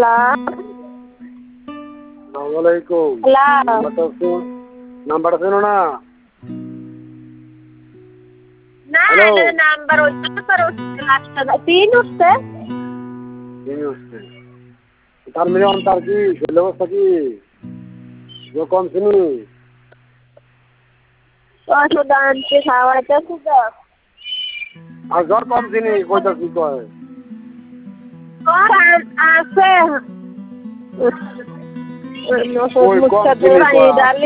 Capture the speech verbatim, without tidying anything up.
আসসালামালাইকুম। নাম্বারটা শোন নাম্বারটা শোনো না। না হ্যালো নাম্বার ওইটা তো লাস্টটা তিন উঠছে তিন হচ্ছে তার মিলিয়ন তার কি শরীর অবস্থা কি জ্বর কম শুনি ওষুধ আনতে খাওয়াইতেছি তো আর জ্বর কম চিনি কইটা কি কয় জ্বর আছে কই কম মুখটা চিনি দৌড়াই কয় ডালি